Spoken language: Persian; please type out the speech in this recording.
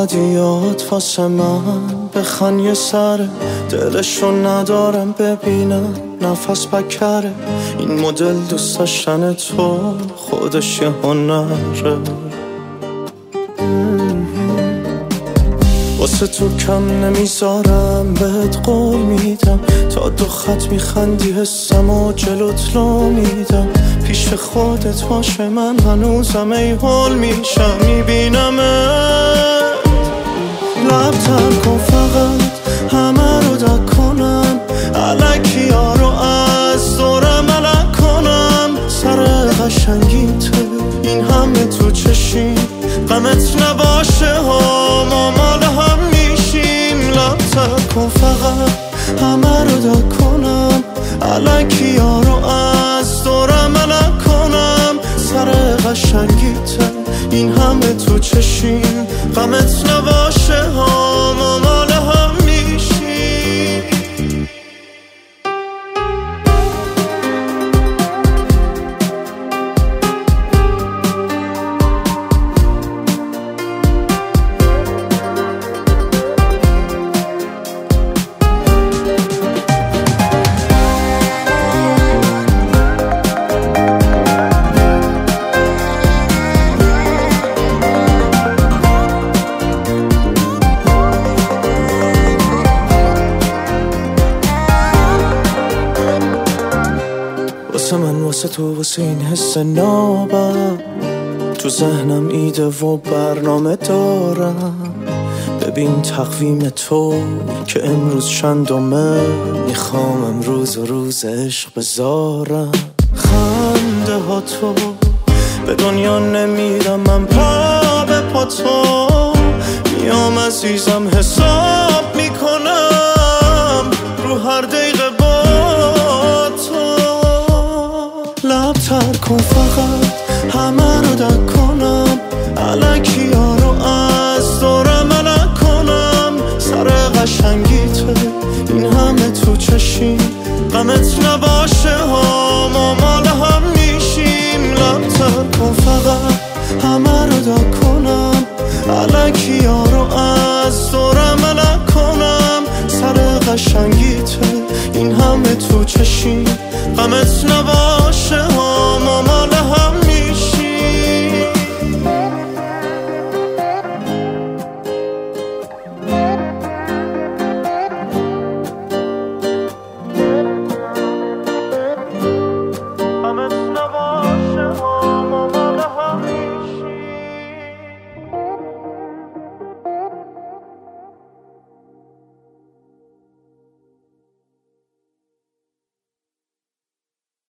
بدیات واسه من بخن یه سره، دلشو ندارم ببینم نفس بکره. این مدل دوست داشتن تو خودش یه هنره. واسه تو کم نمیذارم، بهت قول میدم تا 2 خط میخندی حسم و جلوت لو میدم. پیش خودت باشه من هنوزم ای حال میشم، میبینمت. لبتر کن فقط همه رو دک کنم، الکی ها رو از دورم الک کنم. سر قشنگیته این همه تو چشیم، غمت نباشه ها ما مال هم میشیم. لبتر کن فقط همه رو دک کنم، الکی ها رو از دورم الک کنم. سر قشنگیته این همه تو چشیم، غمت نباشه ها ما مال هم میشیم. واسه تو واسه این حس نابم، تو ذهنم ایده و برنامه دارم. ببین تقویم تو که امروز چندمه، میخوام امروز و روز عشق بذارم. خنده ها تو به دنیا نمیدم، من پا به پا تو میام عزیزم، حساب میکنم رو هر دقیقه با تو. لبتر کن فقط همه رو دک کنم، الکی ها رو از دورم الک کنم. سر قشنگیته این همه تو چشیم، غمت نباشه ها ما مال هم میشیم. لبتر کن فقط همه رو دک کنم، الکی ها رو از دورم الک کنم. سر قشنگیته این همه تو چشیم، غمت نباشه ها